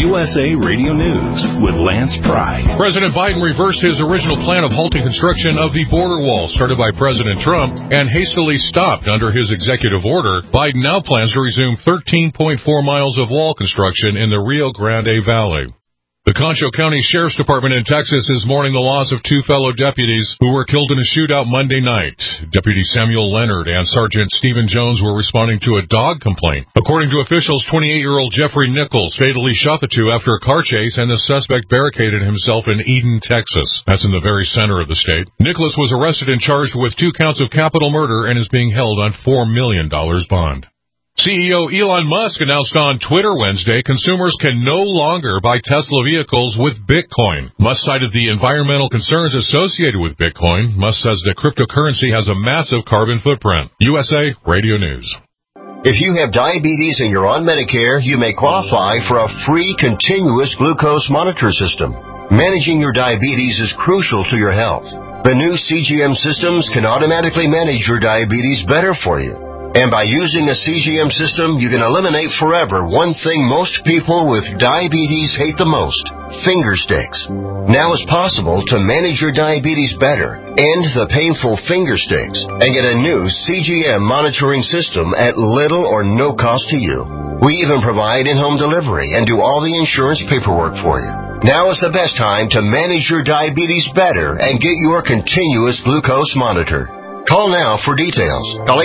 USA Radio News with Lance Pry. President Biden reversed his original plan of halting construction of the border wall started by President Trump and hastily stopped under his executive order. Biden now plans to resume 13.4 miles of wall construction in the Rio Grande Valley. The Concho County Sheriff's Department in Texas is mourning the loss of two fellow deputies who were killed in a shootout Monday night. Deputy Samuel Leonard and Sergeant Stephen Jones were responding to a dog complaint. According to officials, 28-year-old Jeffrey Nichols fatally shot the two after a car chase, and the suspect barricaded himself in Eden, Texas. That's in the very center of the state. Nicholas was arrested and charged with 2 counts of capital murder and is being held on $4 million bond. CEO Elon Musk announced on Twitter Wednesday consumers can no longer buy Tesla vehicles with Bitcoin. Musk cited the environmental concerns associated with Bitcoin. Musk says that cryptocurrency has a massive carbon footprint. USA Radio News. If you have diabetes and you're on Medicare, you may qualify for a free continuous glucose monitor system. Managing your diabetes is crucial to your health. The new CGM systems can automatically manage your diabetes better for you. And by using a CGM system, you can eliminate forever one thing most people with diabetes hate the most: finger sticks. Now it's possible to manage your diabetes better, end the painful finger sticks, and get a new CGM monitoring system at little or no cost to you. We even provide in-home delivery and do all the insurance paperwork for you. Now is the best time to manage your diabetes better and get your continuous glucose monitor. Call now for details. Call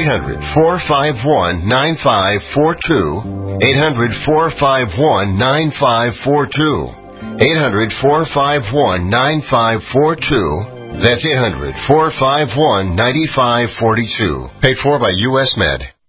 800-451-9542. 800-451-9542. 800-451-9542. That's 800-451-9542. Paid for by U.S. Med.